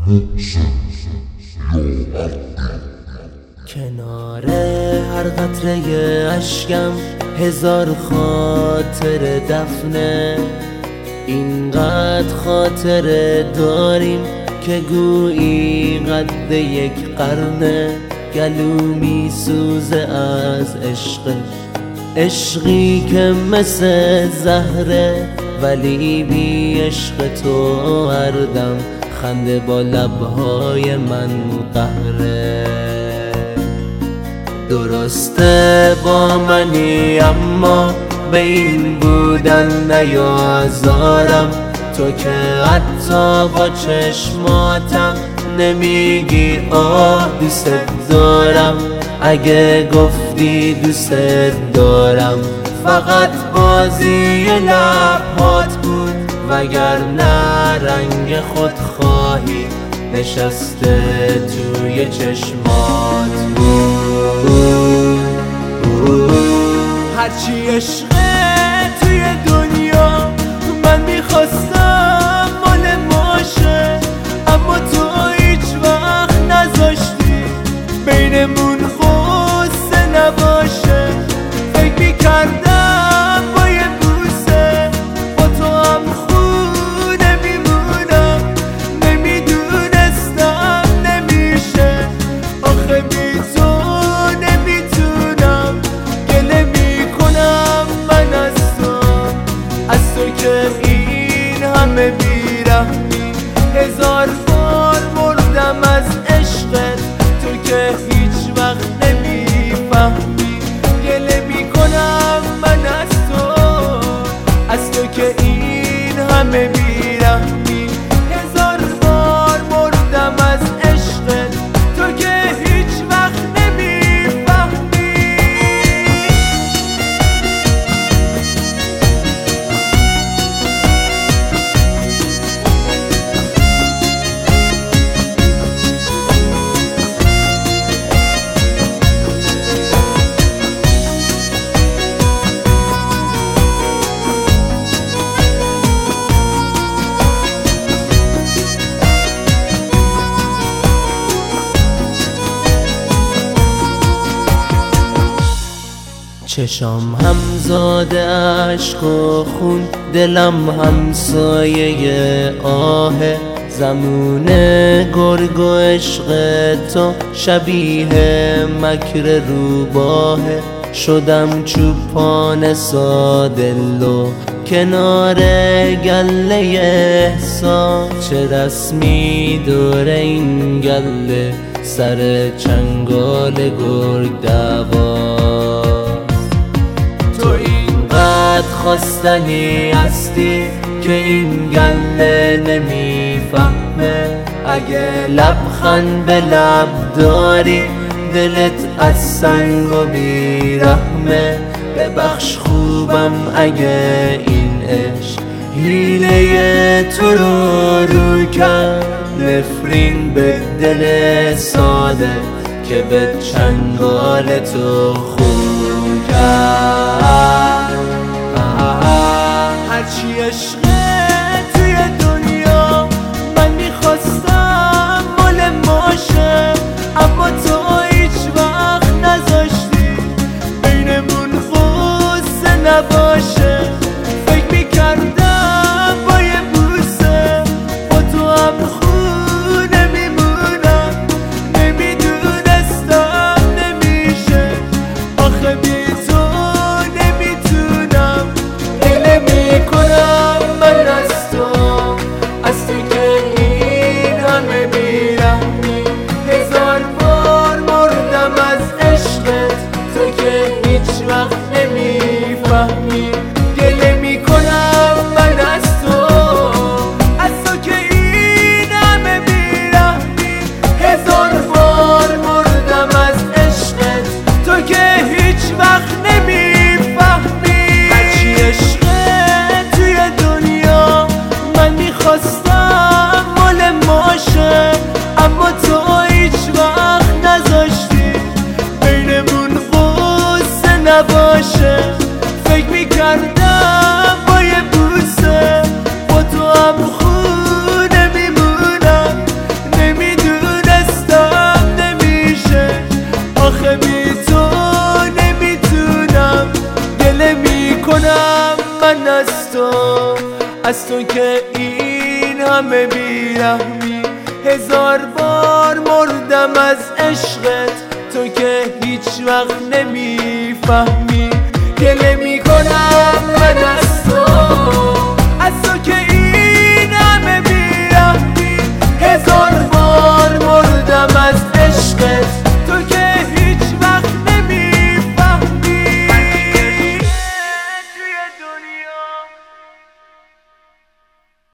کنار هر قطره اشکم هزار خاطر دفنه، اینقدر خاطره داریم که گویی قد یک قرنه. گلو می سوزه از عشقی که مثل زهره، ولی بی عشق تو هر دم خنده با لبهای من قهره. درسته با منی اما به این بودن نیازارم، تو که حتی با چشماتم نمیگی آه دوست دارم. اگه گفتی دوست دارم فقط بازی لبات بود، وگرنه رنگ خودخواهی نشسته توی چشمات بود. هرچی عشقه توی دنیا من میخواستم مال ماشه، اما تو هیچ وقت نذاشتی بینمون غصه نباشه. فکر میکردم با یه بوسه با تو هم خونه میمونم، نمیدونستم نمیشه. آخه بی تو نمیتونم، گله میکنم من از تو که این همه بیرحمی. هزار بار مردم از عشقت، تو که هیچ وقت نمیفهمی. گله میکنم من از تو که این همه بیرحمی. هزار بار مردم از عشقت، تو که هیچ وقت نمیفهمی. چشام همزاده عشق و خون، دلم همسایه آهه. زمون گرگ و عشق تو شبیه مکر روباهه. شدم چوپان سادلو کنار گله احساس، چه رسمی دور این گله سر چنگال گرگ دعوا. تو اینقدر خواستنی هستی که این گله نمیفهمه. اگه لبخند به لب داری دلت از سنگ و بیرحمه. ببخش خوبم اگه این عشق حیله تو رو کرد. نفرین به دل ساده که به چنگال تو خون کرد. هرچی عشقه توی دنیا من میخواستم مال ماشه، اما تو هیچ وقت نذاشتی بینمون غصه نباشه. فکر میکردم با یه بوسه با تو هم خونه میمونم، نمیدونستم نمیشه. آخه بی تو نمیتونم، گله میکنم از تو که این همه بیرحمی. 1000 بار مردم از عشقت، تو که هیچ وقت نمیفهمی. گله میکنم من از تو